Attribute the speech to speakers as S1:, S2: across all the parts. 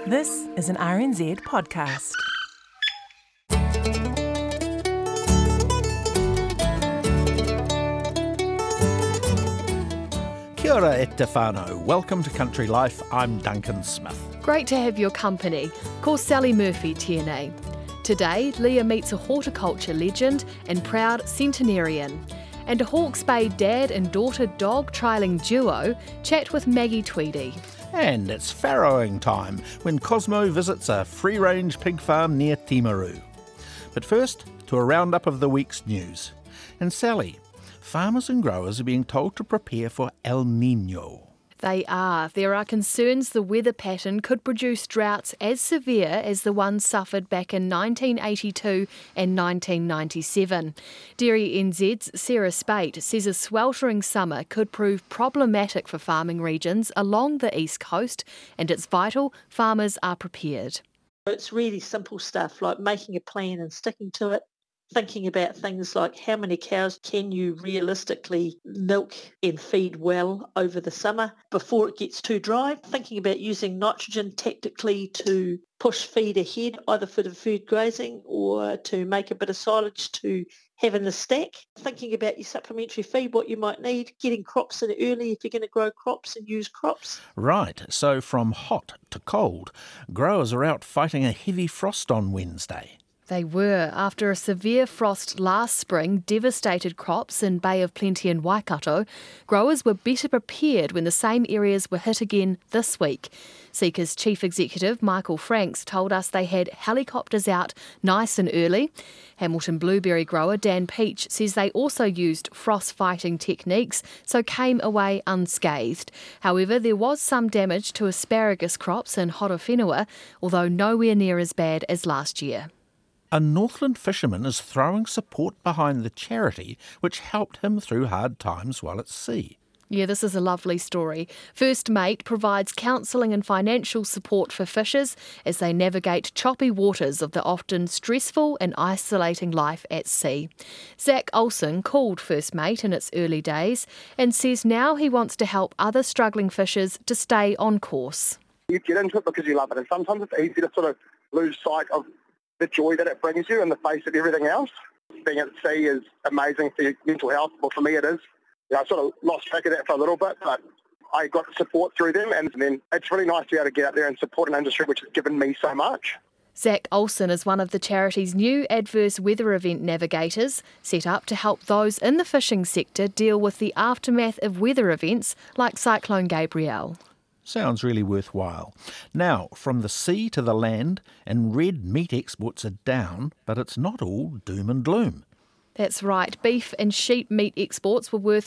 S1: This is an RNZ podcast.
S2: Kia ora e te whānau. Welcome to Country Life. I'm Duncan Smith.
S3: Great to have your company. Ko Sally Murphy tēnei. Today, Leah meets a horticulture legend and proud centenarian. And a Hawke's Bay dad and daughter dog trialling duo chat with Maggie Tweedy.
S2: And it's farrowing time when Cosmo visits a free-range pig farm near Timaru. But first, to a roundup of the week's news. And Sally, farmers and growers are being told to prepare for El Niño.
S3: They are. There are concerns the weather pattern could produce droughts as severe as the ones suffered back in 1982 and 1997. Dairy NZ's Sarah Spate says a sweltering summer could prove problematic for farming regions along the east coast, and it's vital farmers are prepared.
S4: It's really simple stuff like making a plan and sticking to it. Thinking about things like how many cows can you realistically milk and feed well over the summer before it gets too dry. Thinking about using nitrogen tactically to push feed ahead, either for the food grazing or to make a bit of silage to have in the stack. Thinking about your supplementary feed, what you might need, getting crops in early if you're going to grow crops and use crops.
S2: Right, so from hot to cold, growers are out fighting a heavy frost on Wednesday.
S3: They were, after a severe frost last spring devastated crops in Bay of Plenty and Waikato. Growers were better prepared when the same areas were hit again this week. Seeka's chief executive, Michael Franks, told us they had helicopters out nice and early. Hamilton blueberry grower Dan Peach says they also used frost-fighting techniques, so came away unscathed. However, there was some damage to asparagus crops in Horowhenua, although nowhere near as bad as last year.
S2: A Northland fisherman is throwing support behind the charity which helped him through hard times while at sea.
S3: Yeah, this is a lovely story. First Mate provides counselling and financial support for fishers as they navigate choppy waters of the often stressful and isolating life at sea. Zach Olsen called First Mate in its early days and says now he wants to help other struggling fishers to stay on course.
S5: You get into it because you love it, and sometimes it's easy to sort of lose sight of the joy that it brings you in the face of everything else. Being at sea is amazing for your mental health. Well, for me it is. I sort of lost track of that for a little bit, but I got support through them, and then it's really nice to be able to get out there and support an industry which has given me so much.
S3: Zach Olsen is one of the charity's new adverse weather event navigators, set up to help those in the fishing sector deal with the aftermath of weather events like Cyclone Gabrielle.
S2: Sounds really worthwhile. Now, from the sea to the land, and red meat exports are down, but it's not all doom and gloom.
S3: That's right. Beef and sheep meat exports were worth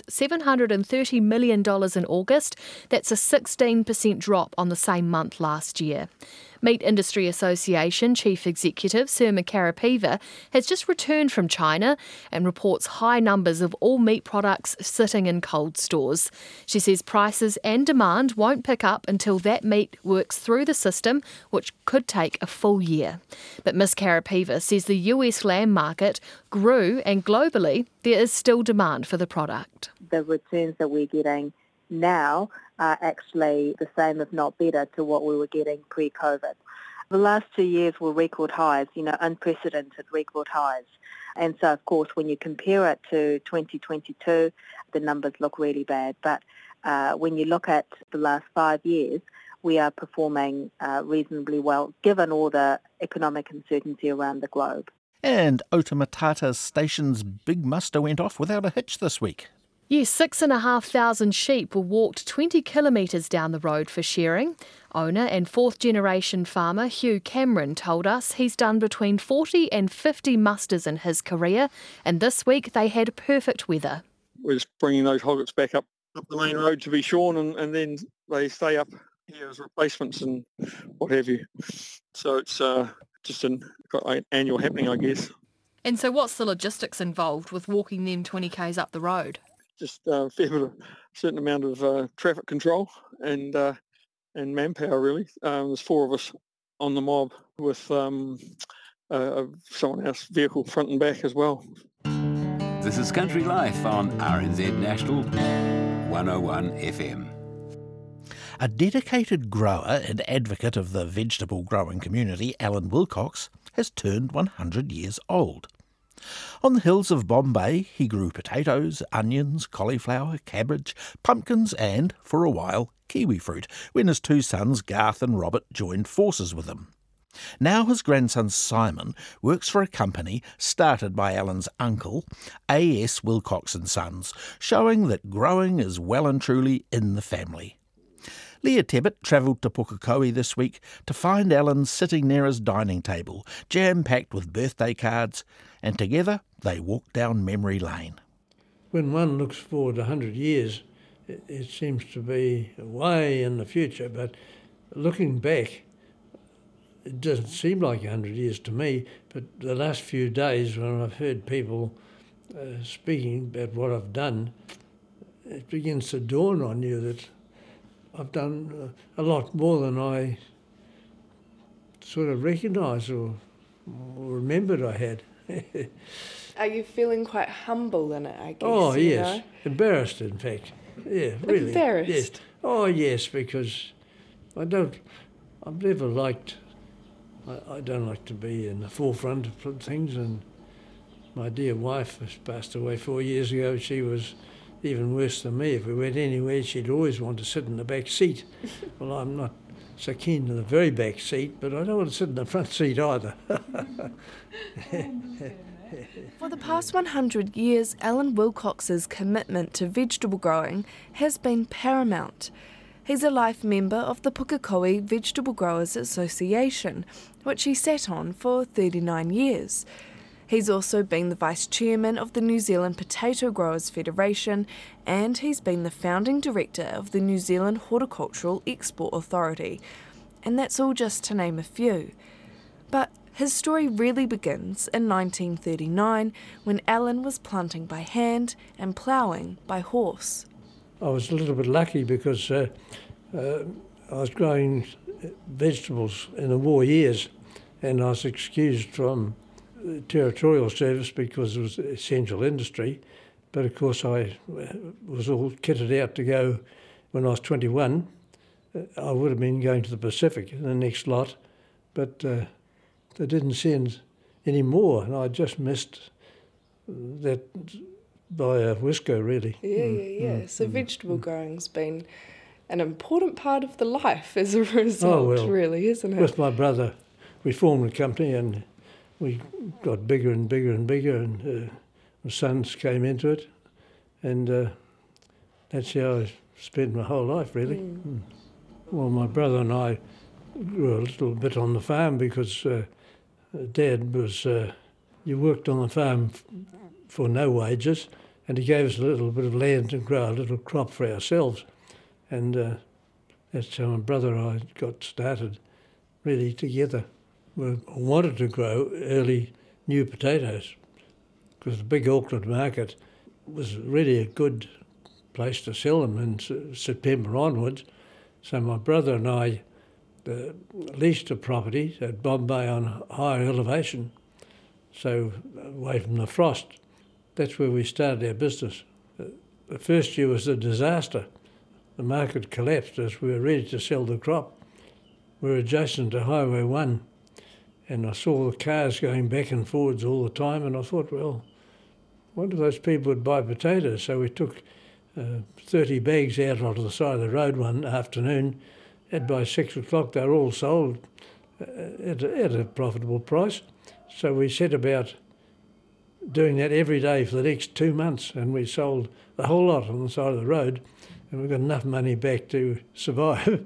S3: $730 million in August. That's a 16% drop on the same month last year. Meat Industry Association Chief Executive Surma Karapiva has just returned from China and reports high numbers of all meat products sitting in cold stores. She says prices and demand won't pick up until that meat works through the system, which could take a full year. But Ms Karapiva says the US lamb market grew and globally there is still demand for the product.
S6: The returns that we're getting now are actually the same, if not better, to what we were getting pre-COVID. The last 2 years were record highs, unprecedented record highs. And so, of course, when you compare it to 2022, the numbers look really bad. But when you look at the last 5 years, we are performing reasonably well, given all the economic uncertainty around the globe.
S2: And Otamatata Station's big muster went off without a hitch this week.
S3: Yes, 6,500 sheep were walked 20 kilometres down the road for shearing. Owner and fourth-generation farmer Hugh Cameron told us he's done between 40 and 50 musters in his career, and this week they had perfect weather.
S7: We're just bringing those hoggets back up the main road to be shorn, and then they stay up here as replacements and what have you. So it's just an annual happening, I guess.
S3: And so what's the logistics involved with walking them 20 k's up the road?
S7: Just a certain amount of traffic control and manpower, really. There's 4 of us on the mob with someone else's vehicle front and back as well.
S8: This is Country Life on RNZ National 101 FM.
S2: A dedicated grower and advocate of the vegetable growing community, Alan Wilcox, has turned 100 years old. On the hills of Bombay, he grew potatoes, onions, cauliflower, cabbage, pumpkins and, for a while, kiwi fruit, when his two sons, Garth and Robert, joined forces with him. Now his grandson Simon works for a company started by Alan's uncle, A.S. Wilcox and Sons, showing that growing is well and truly in the family. Leah Tebbit travelled to Pukekohe this week to find Alan sitting near his dining table, jam-packed with birthday cards, and together they walked down memory lane.
S9: When one looks forward 100 years, it seems to be way in the future, but looking back, it doesn't seem like 100 years to me, but the last few days when I've heard people speaking about what I've done, it begins to dawn on you that I've done a lot more than I sort of recognised or remembered I had.
S10: Are you feeling quite humble in it, I guess?
S9: Oh, yes.
S10: Know?
S9: Embarrassed, in fact. Yeah, really.
S10: Embarrassed?
S9: Yes. Oh, yes, because I've never liked, I don't like to be in the forefront of things, and my dear wife has passed away 4 years ago. She was even worse than me. If we went anywhere, she'd always want to sit in the back seat. Well, I'm not so keen to the very back seat, but I don't want to sit in the front seat either.
S10: For the past 100 years, Alan Wilcox's commitment to vegetable growing has been paramount. He's a life member of the Pukekohe Vegetable Growers Association, which he sat on for 39 years. He's also been the Vice Chairman of the New Zealand Potato Growers Federation, and he's been the Founding Director of the New Zealand Horticultural Export Authority. And that's all just to name a few. But his story really begins in 1939 when Alan was planting by hand and ploughing by horse.
S9: I was a little bit lucky because I was growing vegetables in the war years, and I was excused from Territorial Service because it was essential industry, but of course I was all kitted out to go when I was 21. I would have been going to the Pacific in the next lot, but they didn't send any more, and I just missed that by a whisker, really.
S10: Yeah. So vegetable growing's been an important part of the life as a result, really, isn't it?
S9: With my brother, we formed a company and we got bigger and bigger and bigger, and my sons came into it, and that's how I spent my whole life, really. Well, my brother and I grew a little bit on the farm because Dad was, you worked on the farm for no wages, and he gave us a little bit of land to grow a little crop for ourselves, and that's how my brother and I got started, really together. We wanted to grow early new potatoes because the big Auckland market was really a good place to sell them in September onwards. So my brother and I leased a property at Bombay on higher elevation, so away from the frost. That's where we started our business. The first year was a disaster. The market collapsed as we were ready to sell the crop. We were adjacent to Highway 1, and I saw the cars going back and forwards all the time, and I thought, well, what if those people would buy potatoes? So we took 30 bags out onto the side of the road one afternoon, and by 6 o'clock they were all sold at a profitable price. So we set about doing that every day for the next 2 months, and we sold the whole lot on the side of the road, and we got enough money back to survive.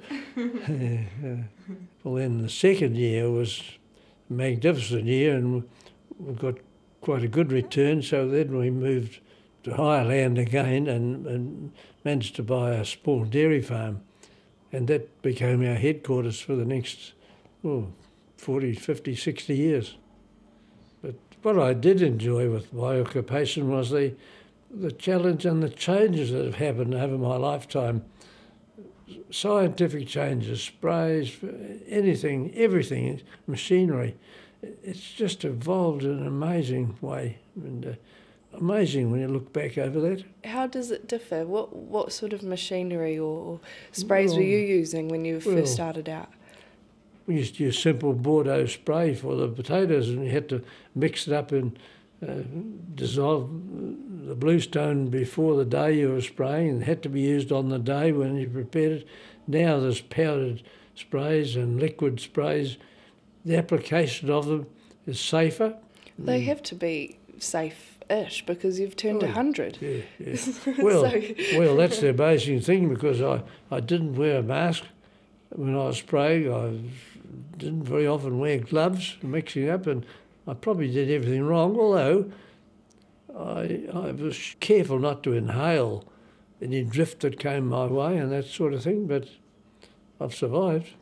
S9: Well, then the second year was a magnificent year, and we got quite a good return, so then we moved to higher land again and managed to buy a small dairy farm, and that became our headquarters for the next 40, 50, 60 years. But what I did enjoy with my occupation was the challenge and the changes that have happened over my lifetime. Scientific changes, sprays, anything, everything, machinery. It's just evolved in an amazing way. And amazing when you look back over that.
S10: How does it differ? What sort of machinery or sprays were you using when you first started out?
S9: We used to use simple Bordeaux spray for the potatoes, and you had to mix it up and dissolve the bluestone before the day you were spraying, and it had to be used on the day when you prepared it. Now there's powdered sprays and liquid sprays. The application of them is safer.
S10: They have to be safe-ish because you've turned 100.
S9: Yeah. Well, that's the amazing thing, because I didn't wear a mask when I was spraying. I didn't very often wear gloves mixing up, and I probably did everything wrong, although I was careful not to inhale any drift that came my way and that sort of thing, but I've survived.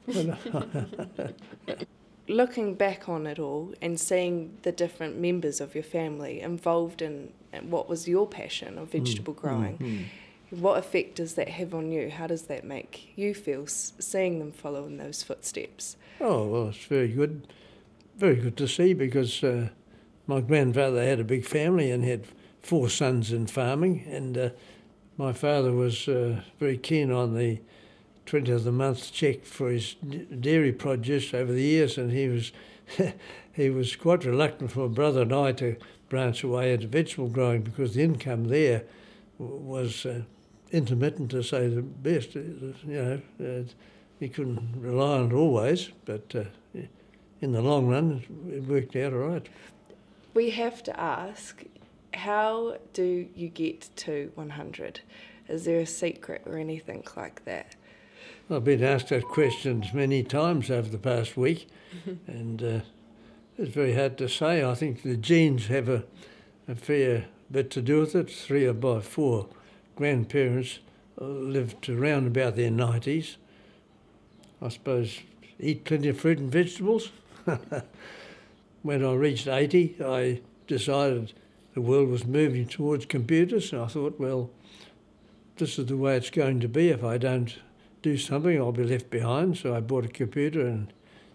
S10: Looking back on it all and seeing the different members of your family involved in what was your passion of vegetable growing, what effect does that have on you? How does that make you feel, seeing them follow in those footsteps?
S9: Oh, well, it's very good to see, because my grandfather had a big family and had 4 sons in farming, and my father was very keen on the 20th of the month cheque for his dairy produce over the years, and he was quite reluctant for my brother and I to branch away into vegetable growing, because the income there was intermittent, to say the best. You couldn't rely on it always, but in the long run it worked out all right.
S10: We have to ask, how do you get to 100? Is there a secret or anything like that?
S9: I've been asked that question many times over the past week, and it's very hard to say. I think the genes have a fair bit to do with it. 3 of my 4 grandparents lived around about their 90s. I suppose eat plenty of fruit and vegetables. When I reached 80, I decided the world was moving towards computers, and I thought, well, this is the way it's going to be. If I don't do something, I'll be left behind. So I bought a computer, and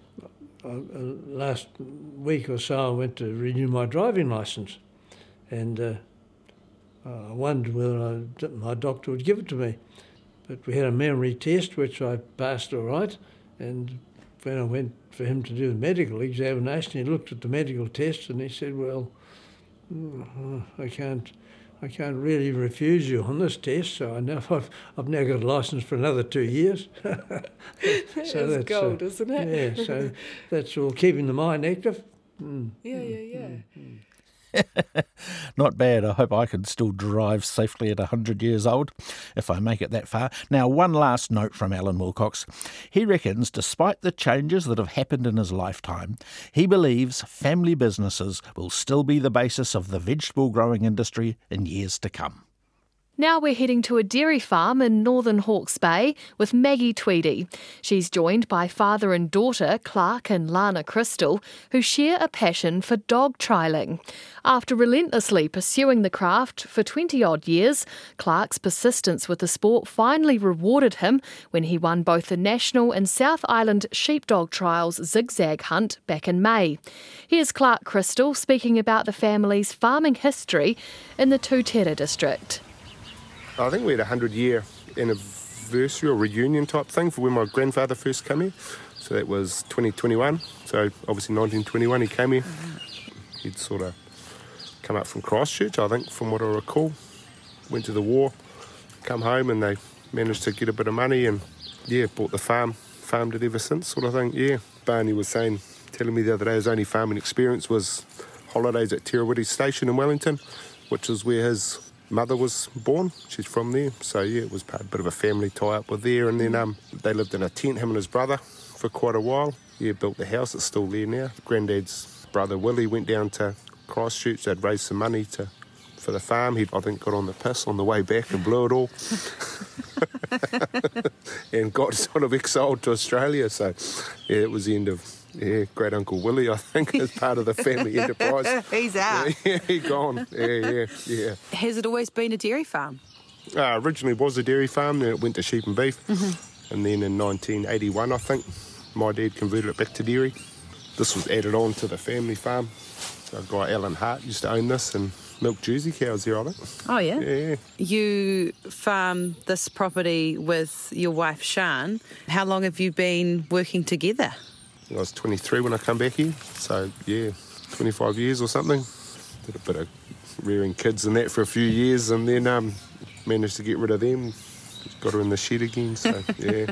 S9: last week or so I went to renew my driving licence, and I wondered whether my doctor would give it to me. But we had a memory test, which I passed all right, and when I went for him to do the medical examination, he looked at the medical test and he said, well, I can't really refuse you on this test, so I know I've now got a licence for another 2 years.
S10: So that's gold, isn't it?
S9: Yeah, so that's all, keeping the mind active.
S10: Yeah.
S2: Not bad. I hope I can still drive safely at 100 years old, if I make it that far. Now, one last note from Alan Wilcox. He reckons, despite the changes that have happened in his lifetime, he believes family businesses will still be the basis of the vegetable growing industry in years to come.
S3: Now we're heading to a dairy farm in northern Hawke's Bay with Maggie Tweedy. She's joined by father and daughter, Clark and Lana Crystal, who share a passion for dog trialling. After relentlessly pursuing the craft for 20-odd years, Clark's persistence with the sport finally rewarded him when he won both the National and South Island Sheepdog Trials Zigzag Hunt back in May. Here's Clark Crystal speaking about the family's farming history in the Tūtera district.
S5: I think we had a 100-year anniversary or reunion type thing for when my grandfather first came here. So that was 2021. So obviously 1921 he came here. He'd sort of come up from Christchurch, I think, from what I recall. Went to the war, come home, and they managed to get a bit of money and, bought the farm. Farmed it ever since, sort of thing, Barney was telling me the other day his only farming experience was holidays at Terawiti Station in Wellington, which is where his mother was born. She's from there, so it was a bit of a family tie-up with there. And then they lived in a tent, him and his brother, for quite a while. Built the house, it's still there now. Granddad's brother Willie went down to Christchurch. They'd raised some money for the farm. He, I think, got on the piss on the way back and blew it all. And got sort of exiled to Australia. So it was the end of great Uncle Willie, I think, as part of the family enterprise.
S11: He's out.
S5: He's gone. Yeah.
S11: Has it always been a dairy farm?
S5: Originally was a dairy farm, then it went to sheep and beef. And then in 1981, I think, my dad converted it back to dairy. This was added on to the family farm. So a guy, Alan Hart, used to own this, and
S12: milk Jersey cows there, I think.
S11: Oh, yeah?
S12: Yeah.
S11: You farm this property with your wife, Sian. How long have you been working together?
S12: I was 23 when I come back here, so, 25 years or something. Did a bit of rearing kids and that for a few years, and then managed to get rid of them. Got her in the shed again, so, yeah.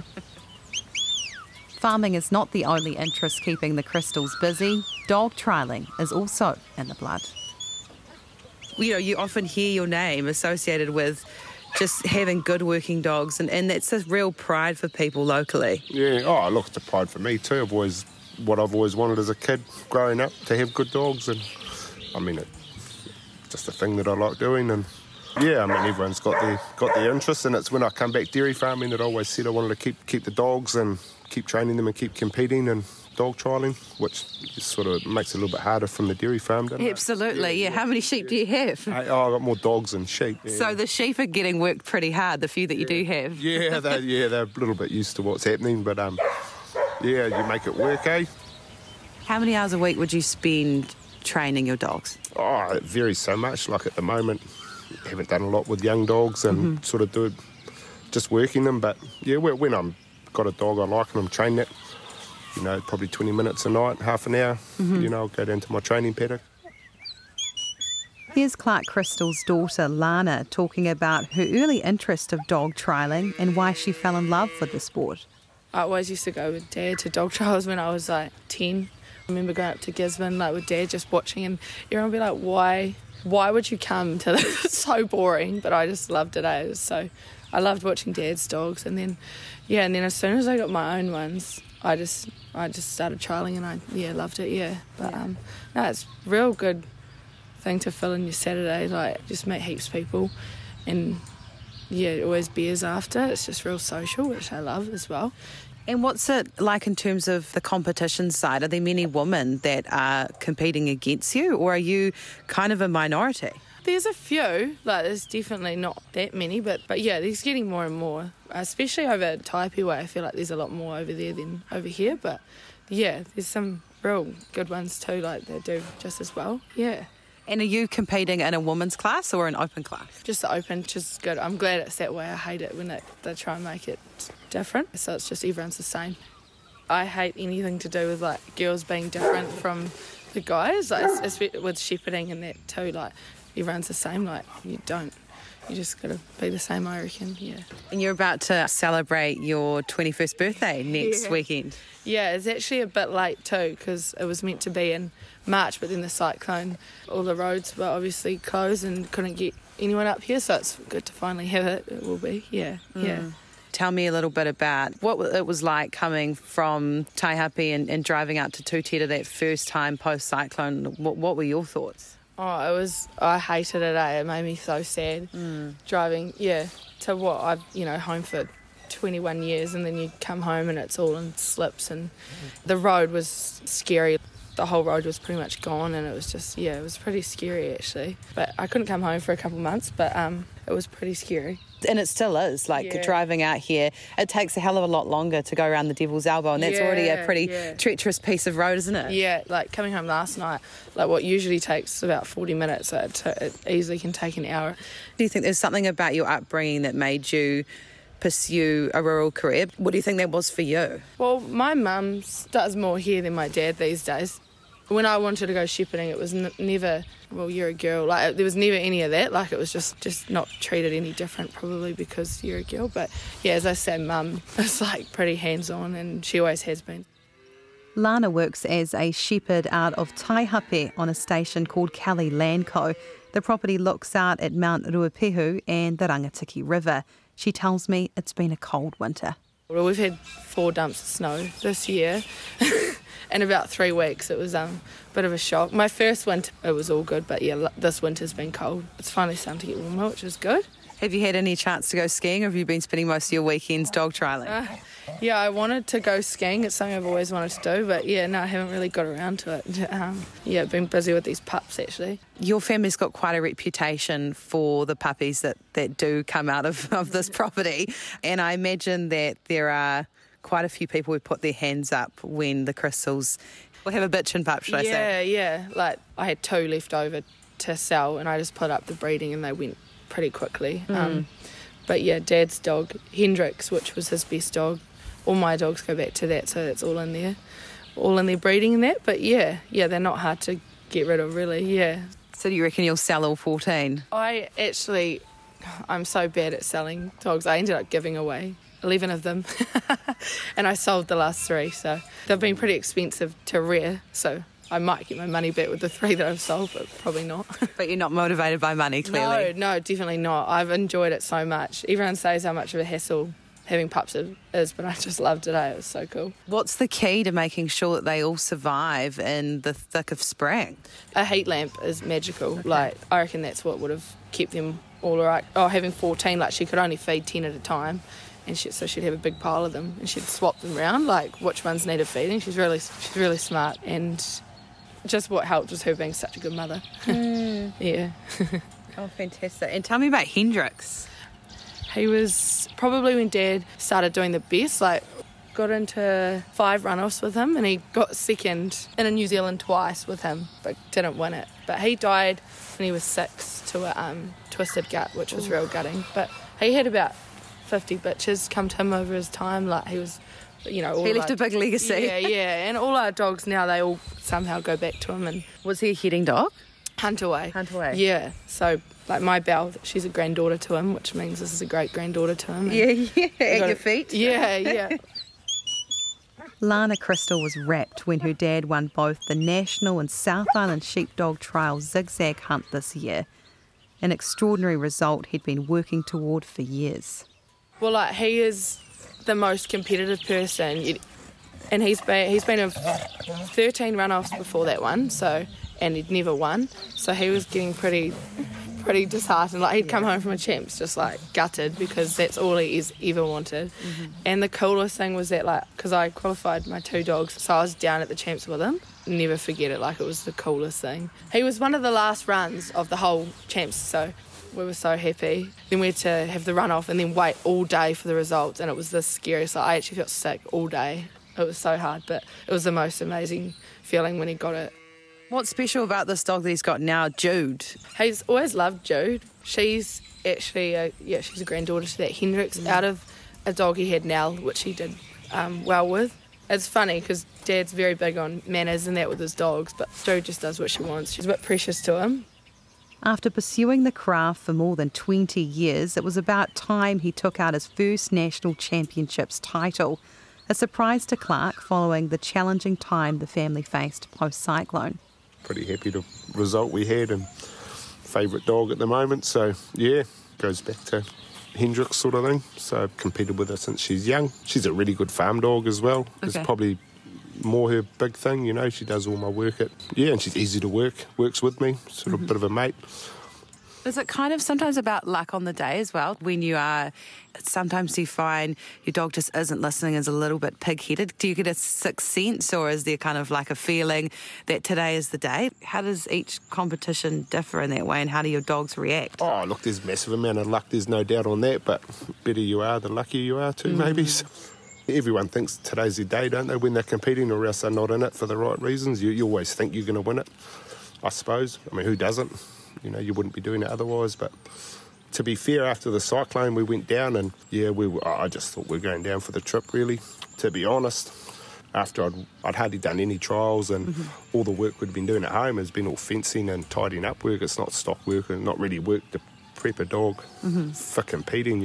S13: Farming is not the only interest keeping the Crystals busy. Dog trialling is also in the blood.
S11: You know, you often hear your name associated with just having good working dogs, and that's a real pride for people locally.
S12: Yeah, look, it's a pride for me too. I've always wanted as a kid growing up, to have good dogs, and I mean, it's just a thing that I like doing, and yeah, I mean, everyone's got their interest, and it's when I come back dairy farming that I always said I wanted to keep the dogs and keep training them and keep competing and dog trialling, which sort of makes it a little bit harder from the dairy farm, doesn't it?
S11: Absolutely, yeah. How many sheep do you have?
S12: I've got more dogs than sheep. Yeah.
S11: So the sheep are getting worked pretty hard, the few that you do have.
S12: Yeah, they're a little bit used to what's happening, but you make it work, eh?
S11: How many hours a week would you spend training your dogs?
S12: Oh, it varies so much. Like at the moment, I haven't done a lot with young dogs and sort of do just working them, but yeah, when I'm got a dog I like and I'm training it, probably 20 minutes a night, half an hour, I'll go down to my training paddock.
S13: Here's Clark Crystal's daughter, Lana, talking about her early interest of dog trialling and why she fell in love with the sport.
S14: I always used to go with Dad to dog trials when I was 10. I remember going up to Gisborne with Dad, just watching, and everyone would be like, why would you come to this? It's so boring, but I just loved it. So I loved watching Dad's dogs, and then as soon as I got my own ones, I just started trialling, and I loved it. Yeah, but no, it's a real good thing to fill in your Saturday. Like, just meet heaps of people, and always beers after. It's just real social, which I love as well.
S11: And what's it like in terms of the competition side? Are there many women that are competing against you, or are you kind of a minority?
S14: There's a few, there's definitely not that many, but there's getting more and more, especially over Taipi way. I feel like there's a lot more over there than over here, but there's some real good ones too, they do just as well,
S11: And are you competing in a women's class or an open class?
S14: Just the open, which is good. I'm glad it's that way. I hate it when they try and make it different, so it's just everyone's the same. I hate anything to do with girls being different from the guys, especially with shepherding and that too. Everyone's the same. You just got to be the same, I reckon.
S11: And you're about to celebrate your 21st birthday next weekend.
S14: Yeah, it's actually a bit late too, because it was meant to be in March, but then the cyclone, all the roads were obviously closed and couldn't get anyone up here, so it's good to finally have it. It will be, yeah.
S11: Tell me a little bit about what it was like coming from Taihape and driving out to Tūtera that first time post-cyclone. What were your thoughts?
S14: I hated it, It made me so sad. Driving, to what I've, home for 21 years, and then you come home and it's all in slips, and the road was scary. The whole road was pretty much gone, and it was just, it was pretty scary actually. But I couldn't come home for a couple of months, but it was pretty scary.
S11: And it still is, driving out here, it takes a hell of a lot longer to go around the Devil's Elbow, and that's already a pretty treacherous piece of road, isn't it?
S14: Yeah, coming home last night, what usually takes about 40 minutes, it easily can take an hour.
S11: Do you think there's something about your upbringing that made you pursue a rural career? What do you think that was for you?
S14: Well, my mum does more here than my dad these days. When I wanted to go shepherding, it was never, you're a girl. There was never any of that. It was just not treated any different, probably because you're a girl. But as I said, Mum is pretty hands-on, and she always has been.
S13: Lana works as a shepherd out of Taihape on a station called Kelly Landco. The property looks out at Mount Ruapehu and the Rangatiki River. She tells me it's been a cold winter.
S14: Well, we've had 4 dumps of snow this year. In about 3 weeks. It was a bit of a shock. My first winter, it was all good, but this winter's been cold. It's finally starting to get warmer, which is good.
S11: Have you had any chance to go skiing, or have you been spending most of your weekends dog trialling?
S14: I wanted to go skiing. It's something I've always wanted to do, but I haven't really got around to it. I've been busy with these pups, actually.
S11: Your family's got quite a reputation for the puppies that do come out of this property, and I imagine that there are quite a few people who put their hands up when the Crystals will have a bitch and pup, should I say?
S14: Yeah. I had 2 left over to sell, and I just put up the breeding and they went pretty quickly. But yeah, Dad's dog, Hendrix, which was his best dog, all my dogs go back to that, so that's all in their breeding and that. But yeah, they're not hard to get rid of, really, yeah.
S11: So do you reckon you'll sell all 14?
S14: I'm so bad at selling dogs. I ended up giving away 11 of them and I sold the last 3, so they've been pretty expensive to rear, so I might get my money back with the 3 that I've sold, but probably not.
S11: But you're not motivated by money, clearly.
S14: No, definitely not. I've enjoyed it so much. Everyone says how much of a hassle having pups is, but I just loved it. It was so cool.
S11: What's the key to making sure that they all survive in the thick of spring?
S14: A heat lamp is magical. Okay. Like, I reckon that's what would have kept them all right. Oh, having 14, like she could only feed 10 at a time, and so she'd have a big pile of them, and she'd swap them around, like which ones needed feeding. She's really smart, and just what helped was her being such a good mother. Yeah.
S11: Oh, fantastic. And tell me about Hendrix.
S14: He was probably when Dad started doing the best, like got into 5 runoffs with him, and he got second in New Zealand twice with him, but didn't win it. But he died when he was 6 to a twisted gut, which was real gutting. But he had about 50 bitches come to him over his time. Like, he was, he
S11: left a big legacy.
S14: Yeah, and all our dogs now, they all somehow go back to him. And
S11: was he a heading dog?
S14: Hunt away.
S11: Yeah,
S14: so like my Belle, she's a granddaughter to him, which means this is a great granddaughter to him.
S11: Yeah, at your feet.
S14: Yeah.
S13: Lana Crystal was rapt when her dad won both the National and South Island Sheepdog Trial Zigzag Hunt this year, an extraordinary result he'd been working toward for years.
S14: Well, like, he is the most competitive person, and he's been in 13 runoffs before that one, and he'd never won, so he was getting pretty disheartened. Like, he'd come home from a champs just like gutted, because that's all he's ever wanted. And the coolest thing was that, like, because I qualified my 2 dogs, so I was down at the champs with him. Never forget it, like, it was the coolest thing. He was one of the last runs of the whole champs, so we were so happy. Then we had to have the runoff and then wait all day for the results, and it was the scariest. Like, I actually felt sick all day. It was so hard, but it was the most amazing feeling when he got it.
S11: What's special about this dog that he's got now, Jude?
S14: He's always loved Jude. She's actually, she's a granddaughter to that Hendrix, out of a dog he had, Nell, which he did well with. It's funny because Dad's very big on manners and that with his dogs, but Jude just does what she wants. She's a bit precious to him.
S13: After pursuing the craft for more than 20 years, it was about time he took out his first National Championships title, a surprise to Clark following the challenging time the family faced post-cyclone.
S12: Pretty happy with the result we had, and favourite dog at the moment, so yeah, goes back to Hendrix sort of thing. So I've competed with her since she's young. She's a really good farm dog as well. Okay. It's probably more her big thing, she does all my work and she's easy to works with me, sort of a bit of a mate.
S11: Is it kind of sometimes about luck on the day as well? When you are, sometimes you find your dog just isn't listening, is a little bit pig-headed. Do you get a sixth sense, or is there kind of like a feeling that today is the day? How does each competition differ in that way, and how do your dogs react?
S12: Oh, look, there's a massive amount of luck, there's no doubt on that, but the better you are, the luckier you are too, maybe. So everyone thinks today's their day, don't they, when they're competing, or else they're not in it for the right reasons. You always think you're going to win it, I suppose. I mean, who doesn't? You wouldn't be doing it otherwise. But to be fair, after the cyclone, we went down, and I just thought we were going down for the trip, really, to be honest. After I'd hardly done any trials, and all the work we'd been doing at home has been all fencing and tidying up work. It's not stock work and not really work to prep a dog for competing,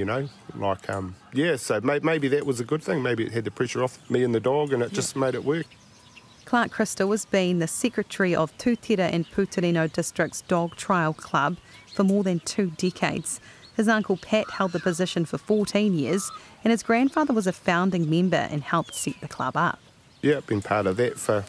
S12: so maybe that was a good thing. Maybe it had the pressure off me and the dog, and it just made it work.
S13: Clark Crystal has been the secretary of Tūtera and Putarino District's Dog Trial Club for more than 2 decades. His uncle Pat held the position for 14 years, and his grandfather was a founding member and helped set the club up.
S12: Yeah, I've been part of that for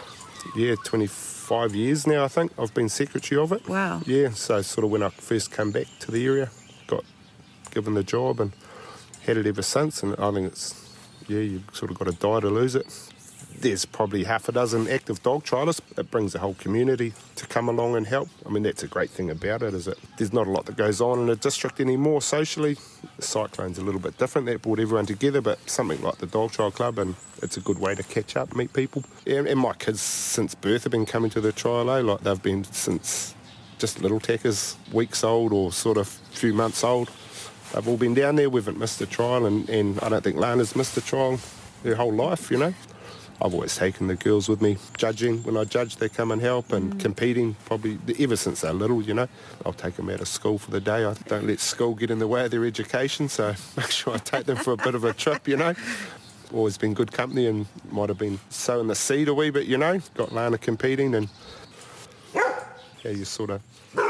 S12: 25 years now, I think. I've been secretary of it.
S11: Wow.
S12: Yeah, so sort of when I first came back to the area, got given the job and had it ever since, and I think you've sort of got to die to lose it. There's probably half a dozen active dog trialists. It brings the whole community to come along and help. I mean, that's a great thing about it, is that there's not a lot that goes on in a district anymore socially. The cyclone's a little bit different. That brought everyone together, but something like the Dog Trial Club, and it's a good way to catch up, meet people. And my kids since birth have been coming to the trial, like they've been since just little tackers, weeks old or sort of few months old. They've all been down there. We haven't missed a trial, and I don't think Lana's missed a trial their whole life, you know. I've always taken the girls with me judging. When I judge, they come and help, and competing probably ever since they're little, you know. I'll take them out of school for the day. I don't let school get in the way of their education, so make sure I take them for a bit of a trip, you know. Always been good company, and might have been sowing the seed a wee bit, you know. Got Lana competing, and yeah, you sort of...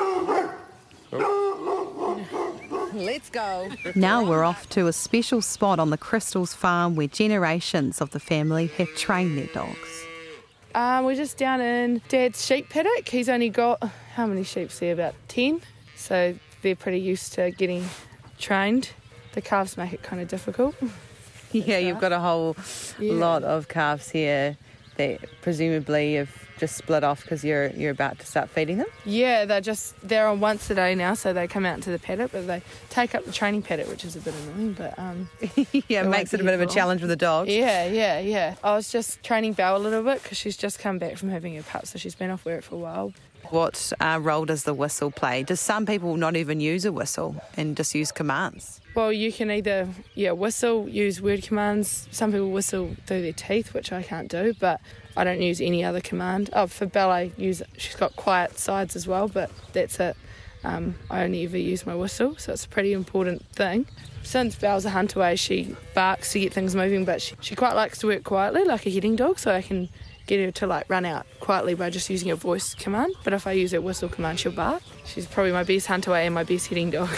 S11: Let's go.
S13: Now we're off to a special spot on the Crystals farm where generations of the family have trained their dogs.
S14: We're just down in Dad's sheep paddock. He's only got, how many sheep there? About 10. So they're pretty used to getting trained. The calves make it kind of difficult.
S11: Yeah, you've got a whole lot of calves here that presumably have just split off because you're about to start feeding them?
S14: Yeah, they're on once a day now, so they come out into the paddock, but they take up the training paddock, which is a bit annoying, but
S11: yeah, it makes it a bit of a challenge with the dogs.
S14: Yeah. I was just training Belle a little bit because she's just come back from having her pup, so she's been off work for a while.
S11: What role does the whistle play? Does some people not even use a whistle and just use commands?
S14: Well, you can either whistle, use word commands. Some people whistle through their teeth, which I can't do, but I don't use any other command. Oh, for Belle, she's got quiet sides as well, but that's it. I only ever use my whistle, so it's a pretty important thing. Since Belle's a huntaway, she barks to get things moving, but she quite likes to work quietly, like a heading dog, so I can get her to run out quietly by just using a voice command. But if I use a whistle command, she'll bark. She's probably my best huntaway and my best heading dog.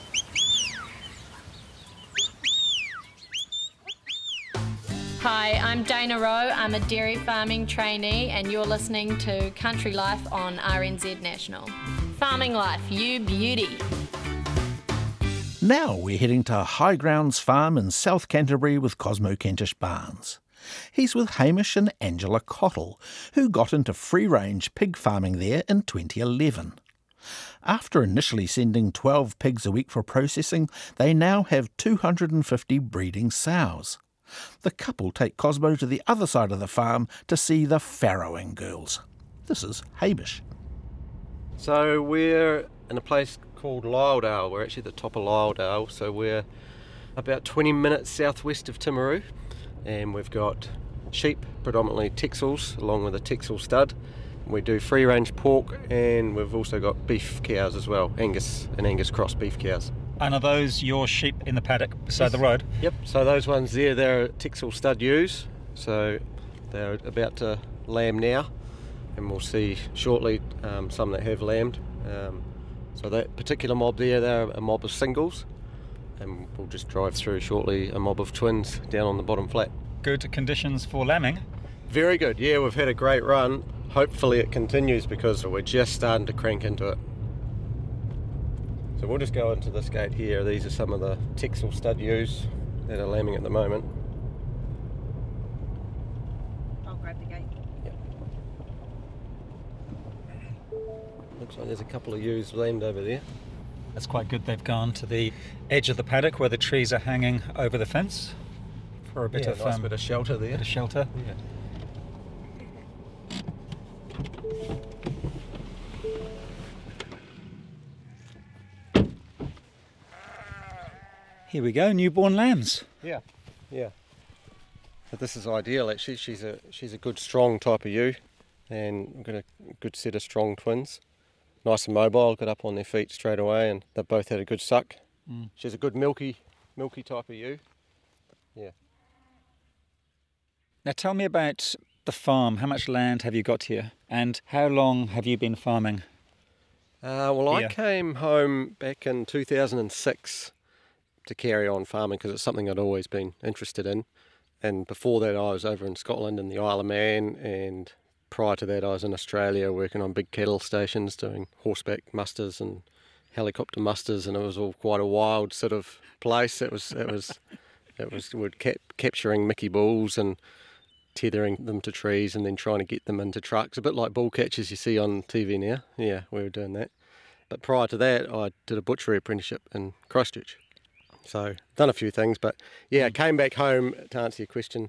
S15: Hi, I'm Dana Rowe. I'm a dairy farming trainee and you're listening to Country Life on RNZ National. Farming life, you beauty.
S2: Now we're heading to High Grounds Farm in South Canterbury with Cosmo Kentish Barnes. He's with Hamish and Angela Cottle, who got into free-range pig farming there in 2011. After initially sending 12 pigs a week for processing, they now have 250 breeding sows. The couple take Cosmo to the other side of the farm to see the farrowing girls. This is Hamish.
S16: So we're in a place called Lyledale. We're actually at the top of Lyledale, so we're about 20 minutes southwest of Timaru, and we've got sheep, predominantly Texels, along with a Texel stud. We do free-range pork, and we've also got beef cows as well, Angus and Angus cross beef cows.
S17: And are those your sheep in the paddock beside the road?
S16: Yep, so those ones there, they're Texel stud ewes, so they're about to lamb now, and we'll see shortly some that have lambed. So that particular mob there, they're a mob of singles, and we'll just drive through shortly a mob of twins down on the bottom flat.
S17: Good conditions for lambing?
S16: Very good, yeah, we've had a great run. Hopefully it continues because we're just starting to crank into it. So we'll just go into this gate here. These are some of the Texel stud ewes that are lambing at the moment.
S11: I'll grab the gate.
S16: Yep. Looks like there's a couple of ewes lambed over there.
S17: That's quite good. They've gone to the edge of the paddock where the trees are hanging over the fence for a bit of
S16: nice bit of shelter there.
S17: Bit of shelter.
S16: Yeah.
S17: Here we go, newborn lambs.
S16: Yeah. So this is ideal actually. She's a good strong type of ewe, and we've got a good set of strong twins. Nice and mobile, got up on their feet straight away, and they've both had a good suck. She's a good milky type of ewe. Yeah.
S17: Now tell me about the farm. How much land have you got here, and how long have you been farming?
S16: Well, here? I came home back in 2006 to carry on farming because it's something I'd always been interested in. And before that I was over in Scotland in the Isle of Man, and prior to that I was in Australia working on big cattle stations doing horseback musters and helicopter musters, and it was all quite a wild sort of place. We're capturing Mickey bulls and tethering them to trees and then trying to get them into trucks, a bit like bull catchers you see on TV now. Yeah, we were doing that. But prior to that I did a butchery apprenticeship in Christchurch. So, done a few things, but yeah, I came back home, to answer your question,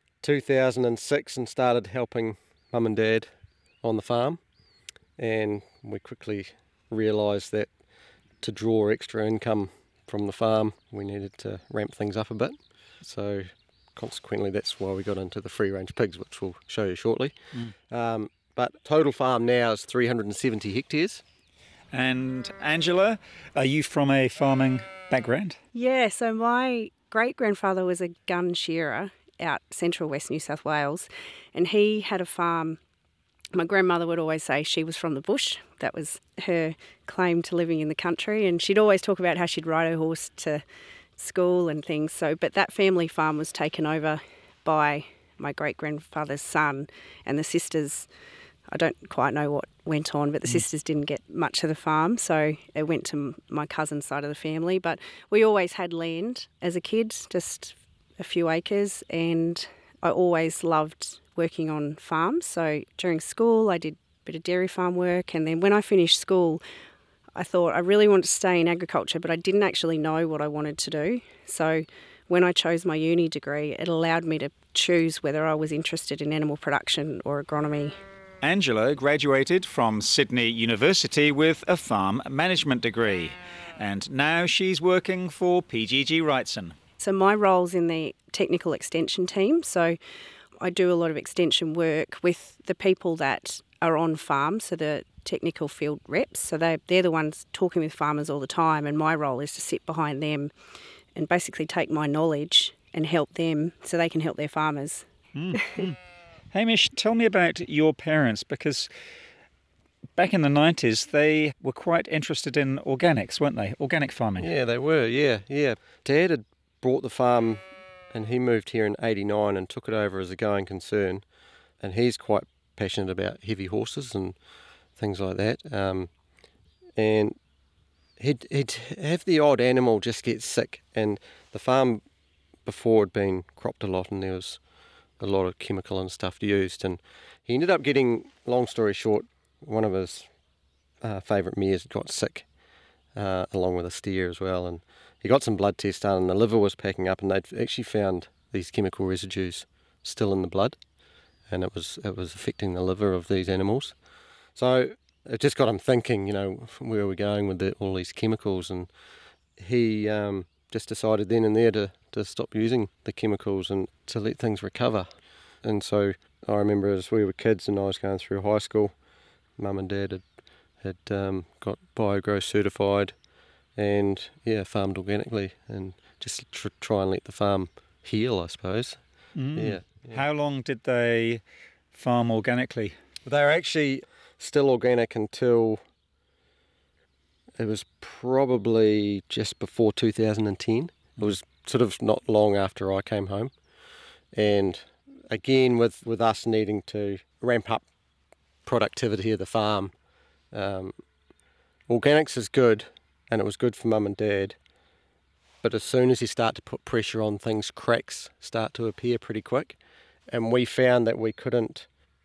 S16: 2006 and started helping Mum and Dad on the farm. And we quickly realised that to draw extra income from the farm, we needed to ramp things up a bit. So consequently, that's why we got into the free-range pigs, which we'll show you shortly. But total farm now is 370 hectares.
S17: And Angela, are you from a farming background?
S18: Yeah, so my great-grandfather was a gun shearer out central West New South Wales, and he had a farm. My grandmother would always say she was from the bush. That was her claim to living in the country, and she'd always talk about how she'd ride her horse to school and things. So, but that family farm was taken over by my great-grandfather's son, and the sisters, I don't quite know what went on, but the sisters didn't get much of the farm, so it went to my cousin's side of the family. But we always had land as a kid, just a few acres, and I always loved working on farms. So during school I did a bit of dairy farm work, and then when I finished school I thought I really wanted to stay in agriculture, but I didn't actually know what I wanted to do. So when I chose my uni degree, it allowed me to choose whether I was interested in animal production or agronomy.
S17: Angela graduated from Sydney University with a farm management degree, and now she's working for PGG Wrightson.
S18: So my role's in the technical extension team, so I do a lot of extension work with the people that are on farm, so the technical field reps. So they're the ones talking with farmers all the time, and my role is to sit behind them and basically take my knowledge and help them so they can help their farmers.
S17: Hamish, tell me about your parents, because back in the 90s they were quite interested in organics, weren't they? Organic farming.
S16: Yeah, they were, yeah. Dad had bought the farm and he moved here in 89 and took it over as a going concern, and he's quite passionate about heavy horses and things like that. And he'd have the odd animal just get sick, and the farm before had been cropped a lot and there was a lot of chemical and stuff used, and he ended up getting, long story short, one of his favourite mares got sick, along with a steer as well, and he got some blood tests done and the liver was packing up, and they'd actually found these chemical residues still in the blood, and it was affecting the liver of these animals. So it just got him thinking, where are we going with all these chemicals, and he just decided then and there to stop using the chemicals and to let things recover. And so I remember as we were kids and I was going through high school, Mum and Dad had got BioGrow certified and farmed organically, and just try and let the farm heal, I suppose. Yeah.
S17: How long did they farm organically?
S16: They were actually still organic until it was probably just before 2010. It was sort of not long after I came home. And again, with us needing to ramp up productivity of the farm, organics is good, and it was good for Mum and Dad. But as soon as you start to put pressure on things, cracks start to appear pretty quick. And we found that we couldn't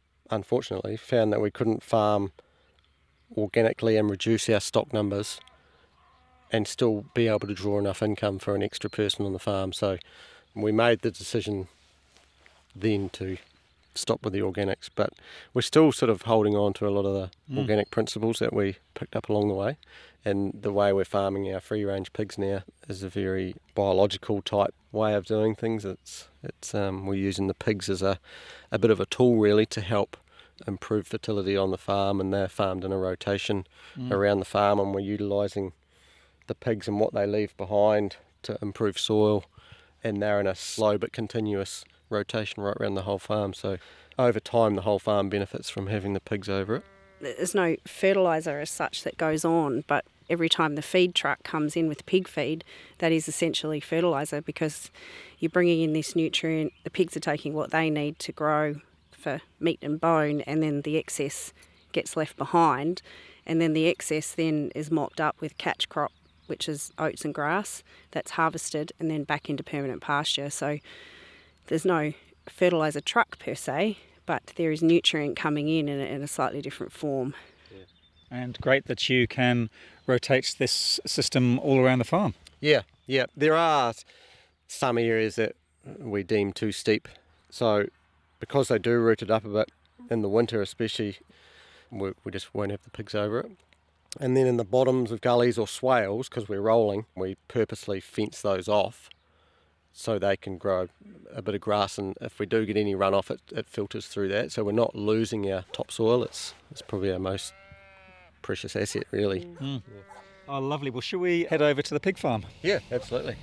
S16: farm organically and reduce our stock numbers and still be able to draw enough income for an extra person on the farm. So we made the decision then to stop with the organics, but we're still sort of holding on to a lot of the organic principles that we picked up along the way. And the way we're farming our free-range pigs now is a very biological type way of doing things. We're using the pigs as a bit of a tool really to help improve fertility on the farm, and they're farmed in a rotation around the farm, and we're utilising the pigs and what they leave behind to improve soil, and they're in a slow but continuous rotation right around the whole farm. So over time the whole farm benefits from having the pigs over it.
S18: There's no fertiliser as such that goes on, but every time the feed truck comes in with pig feed, that is essentially fertiliser, because you're bringing in this nutrient, the pigs are taking what they need to grow for meat and bone, and then the excess gets left behind, and then the excess then is mopped up with catch crop, which is oats and grass, that's harvested and then back into permanent pasture. So there's no fertiliser truck per se, but there is nutrient coming in a slightly different form.
S17: And great that you can rotate this system all around the farm.
S16: Yeah. There are some areas that we deem too steep. So because they do root it up a bit in the winter especially, we just won't have the pigs over it. And then in the bottoms of gullies or swales, because we're rolling, we purposely fence those off so they can grow a bit of grass, and if we do get any runoff, it filters through that. So we're not losing our topsoil. It's probably our most precious asset, really.
S17: Mm. Yeah. Oh, lovely. Well, shall we head over to the pig farm?
S16: Yeah, absolutely.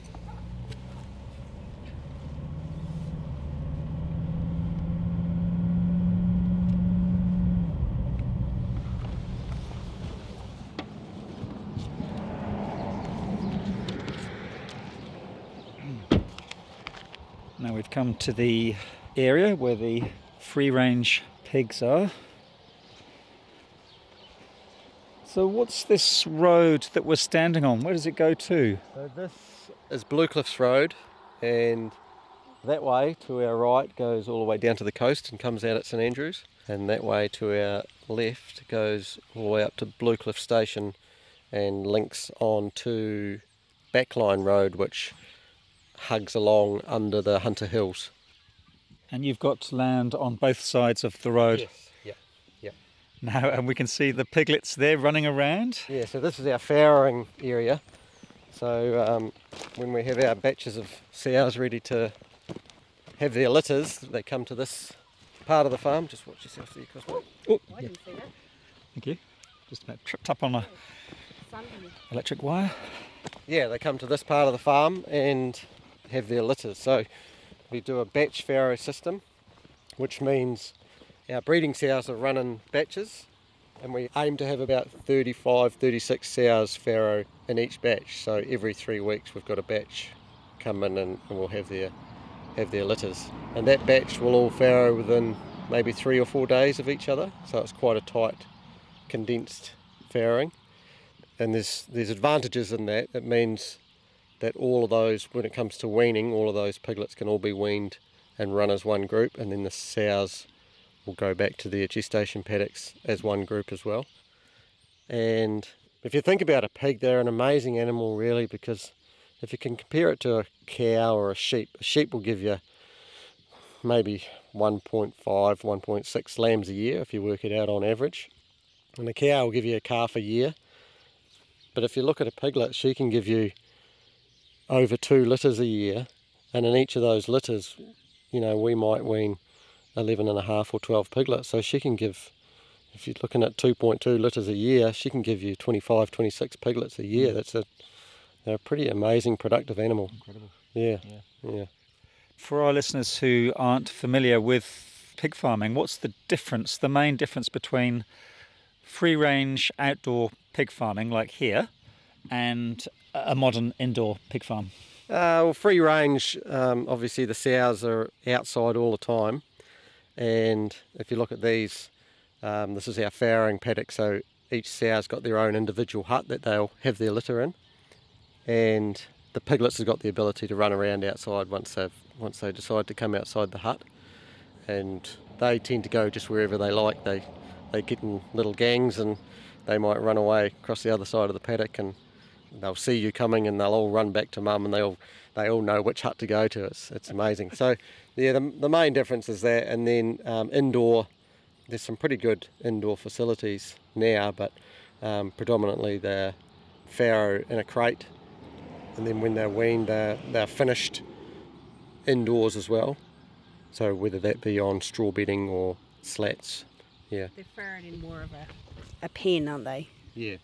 S17: Now we've come to the area where the free-range pigs are. So what's this road that we're standing on? Where does it go to?
S16: So this is Blue Cliffs Road, and that way to our right goes all the way down to the coast and comes out at St Andrews, and that way to our left goes all the way up to Blue Cliff Station and links on to Backline Road, which hugs along under the Hunter Hills.
S17: And you've got land on both sides of the road?
S16: Yes, yeah.
S17: Now, and we can see the piglets there running around?
S16: Yeah, so this is our farrowing area. So when we have our batches of sows ready to have their litters, they come to this part of the farm. Just watch yourself there, Cosmo.
S17: Oh, I didn't see that. Thank you. Just about tripped up on a electric wire.
S16: Yeah, they come to this part of the farm and have their litters. So we do a batch farrow system, which means our breeding sows are run in batches, and we aim to have about 35, 36 sows farrow in each batch. So every 3 weeks we've got a batch come in and we'll have their litters. And that batch will all farrow within maybe 3 or 4 days of each other. So it's quite a tight, condensed farrowing. And there's advantages in that. It means that all of those, when it comes to weaning, all of those piglets can all be weaned and run as one group, and then the sows will go back to their gestation paddocks as one group as well. And if you think about a pig, they're an amazing animal really, because if you can compare it to a cow or a sheep will give you maybe 1.5, 1.6 lambs a year if you work it out on average. And a cow will give you a calf a year. But if you look at a piglet, she can give you over 2 litters a year, and in each of those litters, you know, we might wean 11 and a half or 12 piglets. So she can give, if you're looking at 2.2 litters a year, she can give you 25, 26 piglets a year. They're a pretty amazing, productive animal.
S17: Incredible.
S16: Yeah.
S17: For our listeners who aren't familiar with pig farming, what's the difference, the main difference between free-range outdoor pig farming like here and a modern indoor pig farm?
S16: Well, free range, obviously the sows are outside all the time, and if you look at these, this is our farrowing paddock, so each sow's got their own individual hut that they'll have their litter in, and the piglets have got the ability to run around outside once they decide to come outside the hut, and they tend to go just wherever they like. They get in little gangs and they might run away across the other side of the paddock, and they'll see you coming and they'll all run back to mum, and they all know which hut to go to. It's amazing. So yeah, the main difference is that, and then indoor, there's some pretty good indoor facilities now, but predominantly they're farrow in a crate, and then when they're weaned they're finished indoors as well. So whether that be on straw bedding or slats, yeah.
S18: They're farrowed in more of a pen, aren't they?
S16: Yeah.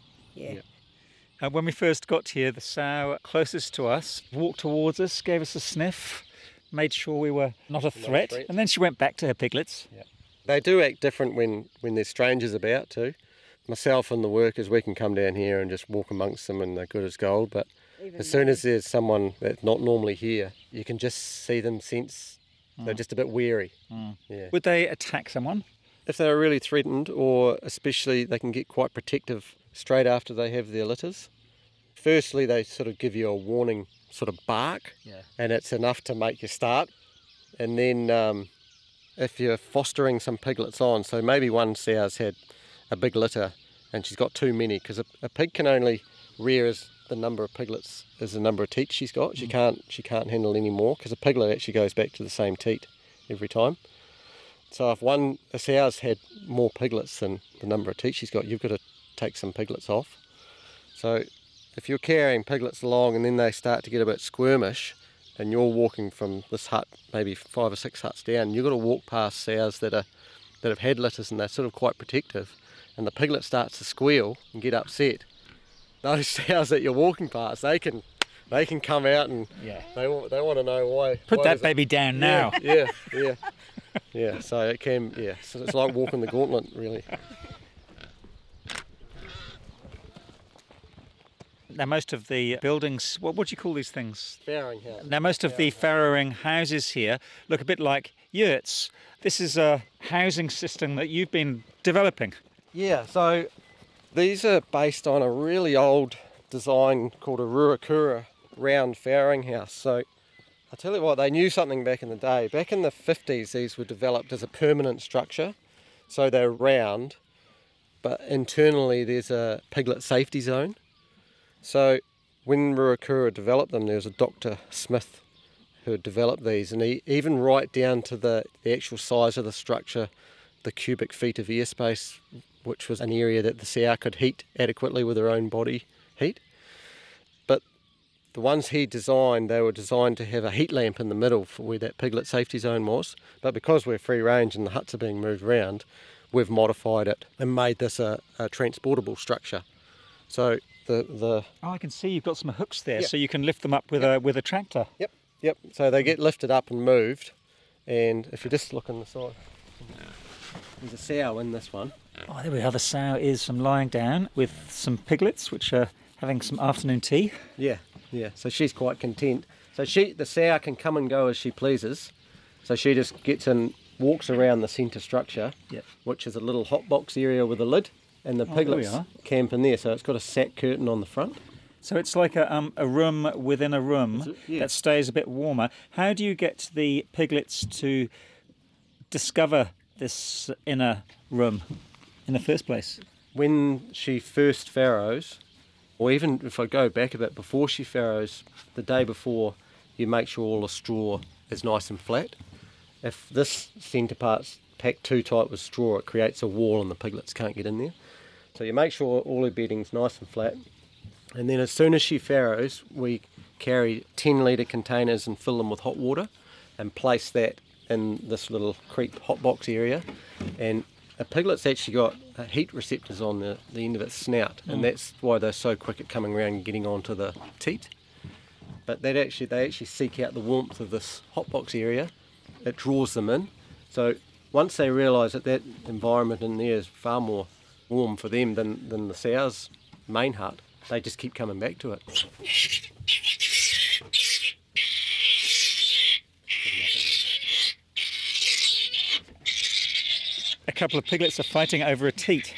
S17: When we first got here, the sow closest to us walked towards us, gave us a sniff, made sure we were not a threat, and then she went back to her piglets.
S16: Yeah. They do act different when there's strangers about too. Myself and the workers, we can come down here and just walk amongst them and they're good as gold, but as soon as there's someone that's not normally here, you can just see them sense they're just a bit wary. Yeah.
S17: Would they attack someone?
S16: If they're really threatened, or especially they can get quite protective straight after they have their litters. Firstly, they sort of give you a warning sort of bark, and it's enough to make you start. And then if you're fostering some piglets on, so maybe one sow's had a big litter and she's got too many, because a pig can only rear as the number of piglets as the number of teats she's got. She can't handle any more, because a piglet actually goes back to the same teat every time. So if a sow's had more piglets than the number of teats she's got, you've got to take some piglets off. So if you're carrying piglets along and then they start to get a bit squirmish, and you're walking from this hut, maybe 5 or 6 huts down, you've got to walk past sows that have had litters and they're sort of quite protective, and the piglet starts to squeal and get upset. Those sows that you're walking past, they can come out and they want to know why.
S17: Put that baby down now.
S16: Yeah. So it can. Yeah. So it's like walking the gauntlet, really.
S17: Now, most of the buildings, what do you call these things?
S16: Farrowing house.
S17: Now, most of the farrowing houses here look a bit like yurts. This is a housing system that you've been developing.
S16: Yeah, so these are based on a really old design called a Ruakura round farrowing house. So I tell you what, they knew something back in the day. Back in the 50s, these were developed as a permanent structure. So they're round, but internally there's a piglet safety zone. So when Ruakura developed them, there was a Dr. Smith who had developed these, and he even right down to the actual size of the structure, the cubic feet of airspace, which was an area that the sow could heat adequately with her own body heat. But the ones he designed, they were designed to have a heat lamp in the middle for where that piglet safety zone was. But because we're free range and the huts are being moved around, we've modified it and made this a transportable structure. So Oh,
S17: I can see you've got some hooks there, so you can lift them up with a tractor.
S16: Yep. So they get lifted up and moved, and if you just look on the side, there's a sow in this one.
S17: Oh, there we are. The sow is lying down with some piglets, which are having some afternoon tea.
S16: Yeah. So she's quite content. So the sow can come and go as she pleases. So she just gets in, walks around the centre structure, which is a little hot box area with a lid. And the piglets camp in there, so it's got a sack curtain on the front.
S17: So it's like a room within a room that stays a bit warmer. How do you get the piglets to discover this inner room in the first place?
S16: When she first farrows, or even if I go back a bit, before she farrows, the day before, you make sure all the straw is nice and flat. If this centre part's packed too tight with straw, it creates a wall and the piglets can't get in there. So you make sure all her bedding's nice and flat, and then as soon as she farrows, we carry 10-litre containers and fill them with hot water and place that in this little creep hot box area. And a piglet's actually got heat receptors on the end of its snout, and that's why they're so quick at coming around and getting onto the teat. But they actually seek out the warmth of this hot box area. It draws them in. So once they realise that environment in there is far more warm for them than the sow's main hut, they just keep coming back to it.
S17: A couple of piglets are fighting over a teat.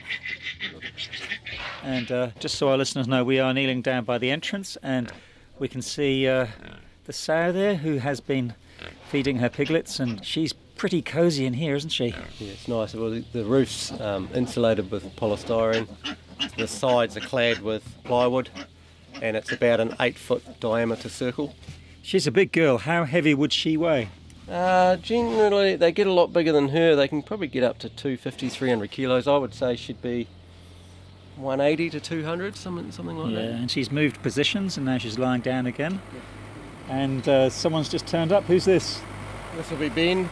S17: And just so our listeners know, we are kneeling down by the entrance, and we can see the sow there who has been feeding her piglets, and she's pretty cosy in here, isn't she?
S16: Yeah, it's nice. Well, the roof's insulated with polystyrene. The sides are clad with plywood, and it's about an 8-foot diameter circle.
S17: She's a big girl. How heavy would she weigh?
S16: Generally, they get a lot bigger than her. They can probably get up to 250, 300 kilos. I would say she'd be 180 to 200, something like that.
S17: Yeah, and she's moved positions, and now she's lying down again. And someone's just turned up. Who's this?
S16: This will be Ben.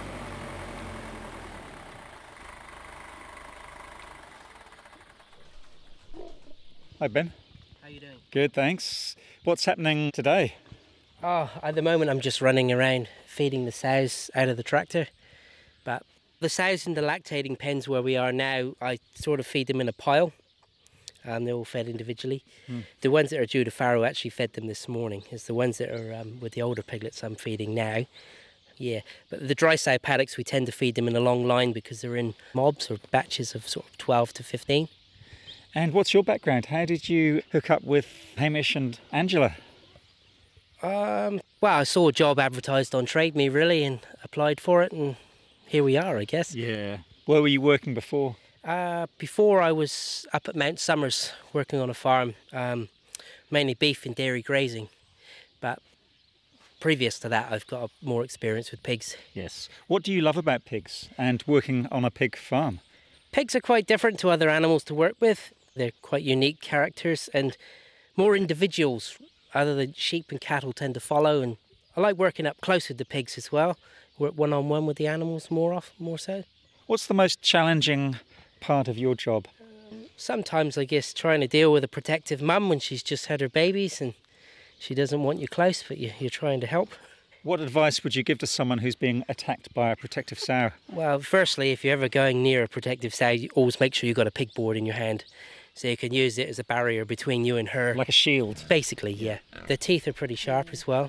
S17: Hi, Ben.
S19: How you doing?
S17: Good, thanks. What's happening today?
S19: Oh, at the moment I'm just running around feeding the sows out of the tractor. But the sows in the lactating pens where we are now, I sort of feed them in a pile. They're all fed individually. The ones that are due to farrow actually fed them this morning. It's the ones that are with the older piglets I'm feeding now. Yeah, but the dry sow paddocks, we tend to feed them in a long line because they're in mobs or batches of sort of 12 to 15.
S17: And what's your background? How did you hook up with Hamish and Angela?
S19: Well, I saw a job advertised on Trade Me, really, and applied for it, and here we are, I guess.
S17: Yeah. Where were you working before?
S19: Before I was up at Mount Somers working on a farm, mainly beef and dairy grazing. But previous to that, I've got more experience with pigs.
S17: Yes. What do you love about pigs and working on a pig farm?
S19: Pigs are quite different to other animals to work with. They're quite unique characters and more individuals, other than sheep and cattle tend to follow. And I like working up close with the pigs as well. Work one-on-one with the animals more so.
S17: What's the most challenging part of your job?
S19: Sometimes, I guess, trying to deal with a protective mum when she's just had her babies and she doesn't want you close, but you're trying to help.
S17: What advice would you give to someone who's being attacked by a protective sow?
S19: Well, firstly, if you're ever going near a protective sow, you always make sure you've got a pig board in your hand, so you can use it as a barrier between you and her.
S17: Like a shield?
S19: Basically, yeah. The teeth are pretty sharp as well.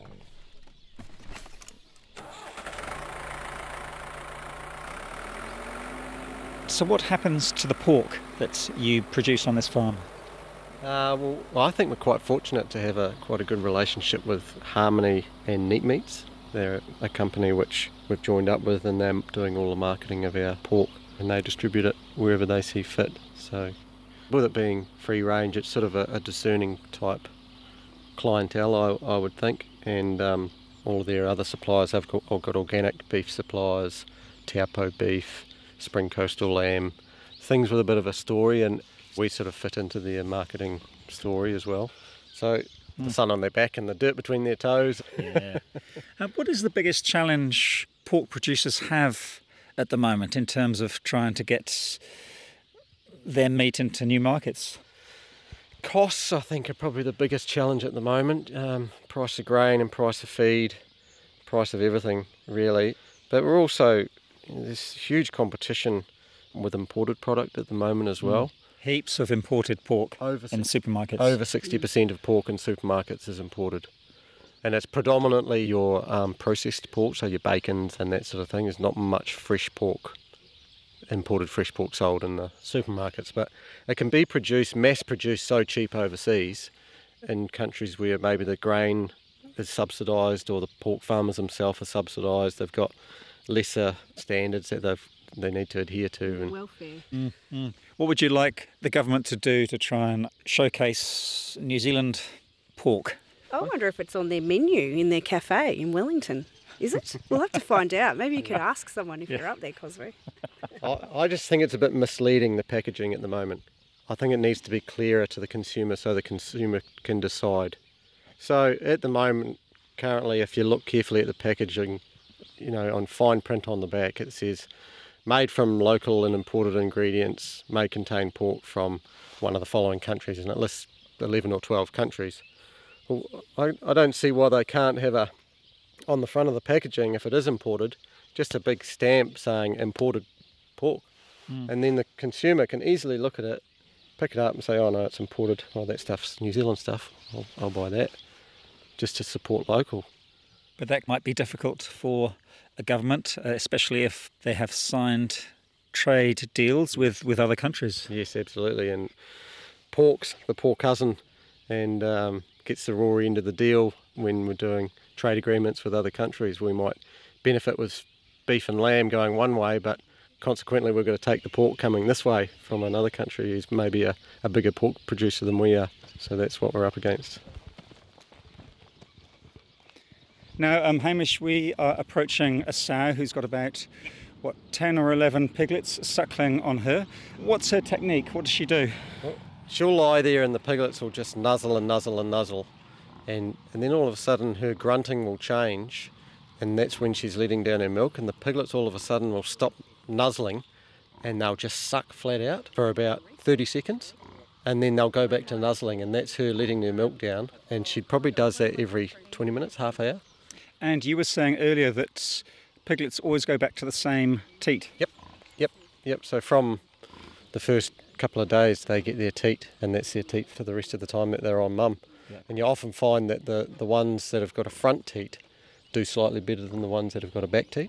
S17: So what happens to the pork that you produce on this farm?
S16: Well, I think we're quite fortunate to have quite a good relationship with Harmony and Neat Meats. They're a company which we've joined up with, and they're doing all the marketing of our pork, and they distribute it wherever they see fit. So with it being free range, it's sort of a discerning type clientele, I would think, and all of their other suppliers have got organic beef suppliers, Taupo beef, spring coastal lamb, things with a bit of a story, and we sort of fit into their marketing story as well. So the sun on their back and the dirt between their toes.
S17: Yeah. What is the biggest challenge pork producers have at the moment in terms of trying to get their meat into new markets?
S16: Costs, I think, are probably the biggest challenge at the moment. Price of grain and price of feed, price of everything, really. But we're also, there's huge competition with imported product at the moment as well.
S17: Heaps of imported pork in supermarkets.
S16: Over 60% of pork in supermarkets is imported. And it's predominantly your processed pork, so your bacons and that sort of thing. There's not much fresh pork, imported fresh pork sold in the supermarkets. But it can be mass-produced so cheap overseas in countries where maybe the grain is subsidised or the pork farmers themselves are subsidised. They've got lesser standards that they need to adhere to. And
S18: welfare.
S17: What would you like the government to do to try and showcase New Zealand pork?
S18: I wonder if it's on their menu in their cafe in Wellington. Is it? We'll have to find out. Maybe you could ask someone if you're up there, Cosmo.
S16: I just think it's a bit misleading, the packaging at the moment. I think it needs to be clearer to the consumer so the consumer can decide. So at the moment, currently, if you look carefully at the packaging, on fine print on the back, it says made from local and imported ingredients, may contain pork from one of the following countries, and it lists 11 or 12 countries. Well, I don't see why they can't have on the front of the packaging, if it is imported, just a big stamp saying imported pork. And then the consumer can easily look at it, pick it up and say, oh no, it's imported, that stuff's New Zealand stuff, I'll buy that, just to support local.
S17: But that might be difficult for a government, especially if they have signed trade deals with other countries.
S16: Yes, absolutely. And pork's the poor cousin and gets the raw end of the deal when we're doing trade agreements with other countries. We might benefit with beef and lamb going one way, but consequently we're going to take the pork coming this way from another country who's maybe a bigger pork producer than we are. So that's what we're up against.
S17: Now, Hamish, we are approaching a sow who's got about, 10 or 11 piglets suckling on her. What's her technique? What does she do?
S16: Well, she'll lie there and the piglets will just nuzzle and nuzzle and nuzzle. And then all of a sudden her grunting will change, and that's when she's letting down her milk, and the piglets all of a sudden will stop nuzzling and they'll just suck flat out for about 30 seconds. And then they'll go back to nuzzling, and that's her letting their milk down. And she probably does that every 20 minutes, half hour.
S17: And you were saying earlier that piglets always go back to the same teat.
S16: Yep. So from the first couple of days they get their teat, and that's their teat for the rest of the time that they're on mum. Yep. And you often find that the ones that have got a front teat do slightly better than the ones that have got a back teat.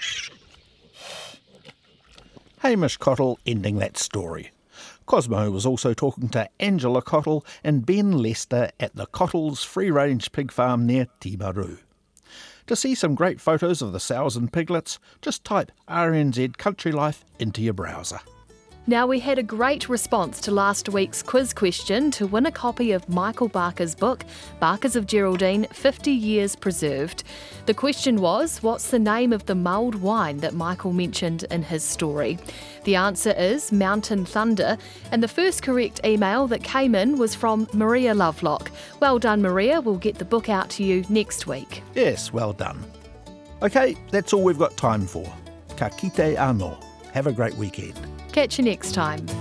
S2: Hamish Cottle ending that story. Cosmo was also talking to Angela Cottle and Ben Lester at the Cottle's free-range pig farm near Timaru. To see some great photos of the sows and piglets, just type RNZ Country Life into your browser.
S3: Now, we had a great response to last week's quiz question to win a copy of Michael Barker's book, Barkers of Geraldine, 50 Years Preserved. The question was, what's the name of the mulled wine that Michael mentioned in his story? The answer is Mountain Thunder, and the first correct email that came in was from Maria Lovelock. Well done, Maria. We'll get the book out to you next week.
S2: Yes, well done. OK, that's all we've got time for. Ka kite anō. Have a great weekend.
S3: Catch you next time.